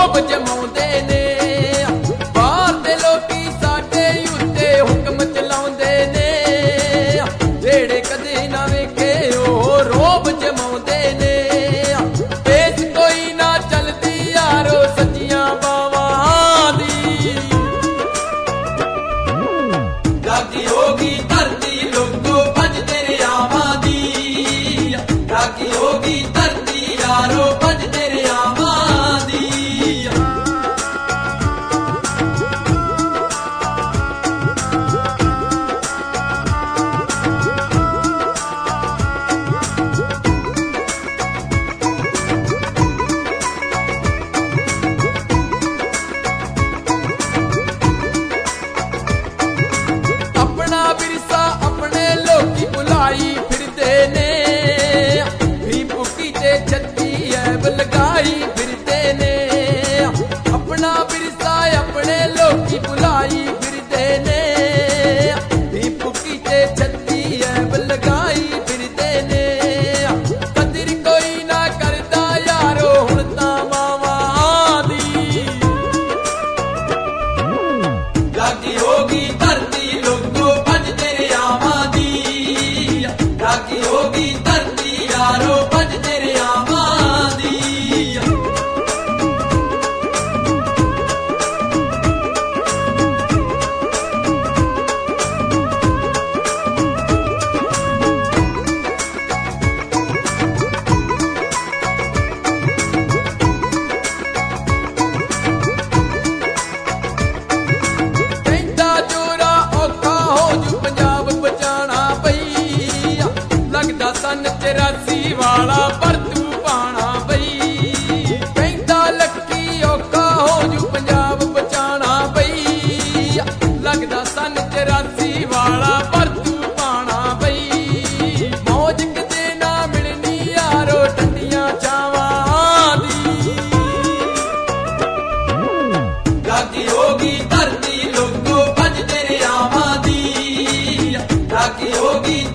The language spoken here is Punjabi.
ਰੋਬ ਜਮਾਉਂਦੇ ਨੇ। ਬਾਹਰ ਦੇ ਲੋਕੀ ਸਾਡੇ ਉੱਤੇ ਹੁਕਮ ਚਲਾਉਂਦੇ ਨੇ, ਜਿਹੜੇ ਕਦੇ ਨਾ ਵੇਖੇ ਉਹ ਰੋਬ ਜਮਾਉਂਦੇ ਨੇ। ਪੇਚ ਕੋਈ ਨਾ ਚੱਲਦੀ ਯਾਰੋ ਸੱਚੀਆਂ ਬਾਵਾਂ ਦੀ, ਜਾਗੀ ਹੋਗੀ ਧਰਤੀ ਲੋਕੋ ਭੱਜ ਦਰਿਆਵਾਂ ਦੀ, ਜਾਗੀ ਹੋਗੀ ਧਰਤੀ ਯਾਰੋ ਭੱਜ ਦਰਿਆਵਾਂ ਦੀ। ਆਪਣਾ ਵਿਰਸਾ ਆਪਣੇ ਲੋਕੀ ਭੁਲਾਈ ਫਿਰਦੇ ਨੇ, ਵੀ ਭੁੱਕੀ ਤੇ ਛੱਤੀ ਐਬ ਲਗਾਈ ਫਿਰਦੇ ਨੇ। ਆਪਣਾ ਵਿਰਸਾ ਆਪਣੇ ਲੋਕੀ ਭੁਲਾਈ ਫਿਰਦੇ ਨੇ, ਵੀ ਭੁੱਕੀ ਤੇ ਛੱਤੀ ਐਬ ਲਗਾਈ ਫਿਰਦੇ ਨੇ। ਕਦਰ ਕੋਈ ਨਾ ਕਰਦਾ ਯਾਰੋ ਹੁਣ ਤਾਂ ਮਾਵਾਂ ਦੀ, ਜਾਗੀ ਹੋਗੀ ਧਰਤੀ ਲੋਕੋ ਭੱਜ ਦਰਿਆਵਾਂ ਦੀ, ਜਾਗੀ ਹੋਗੀ ਧਰਤੀ ਯਾਰੋ ਭੱਜ ਦਰਿਆਵਾਂ ਦੀ। ਕਹਿੰਦਾ ਜੋਰਾ ਔਖਾ ਹੋ ਜੂ ਪੰਜਾਬ ਬਚਾਣਾ ਬਈ, ਲੱਗਦਾ ਸੰਨ 84 ਵਾਲਾ ਭਰਤੂ ਪਾਣਾ ਬਈ। ਕਹਿੰਦਾ ਲੱਕੀ ਔਖਾ ਹੋ ਜੂ ਪੰਜਾਬ ਬਚਾਣਾ ਬਈ, ਲੱਗਦਾ ਸੰਨ 84 ਵਾਲਾ ਭਰਤੂ ਪਾਣਾ ਬਈ। ਮੌਜ ਕਿਤੇ ਨਾ ਮਿਲਣੀ ਯਾਰੋ ਠੰਡੀਆਂ ਛਾਵਾਂ ਦੀ, ਜਾਗੀ ਹੋਗੀ ਧਰਤੀ ਲੋਕੋ ਭੱਜ ਦਰਿਆਵਾਂ ਦੀ, ਜਾਗੀ ਹੋਗੀ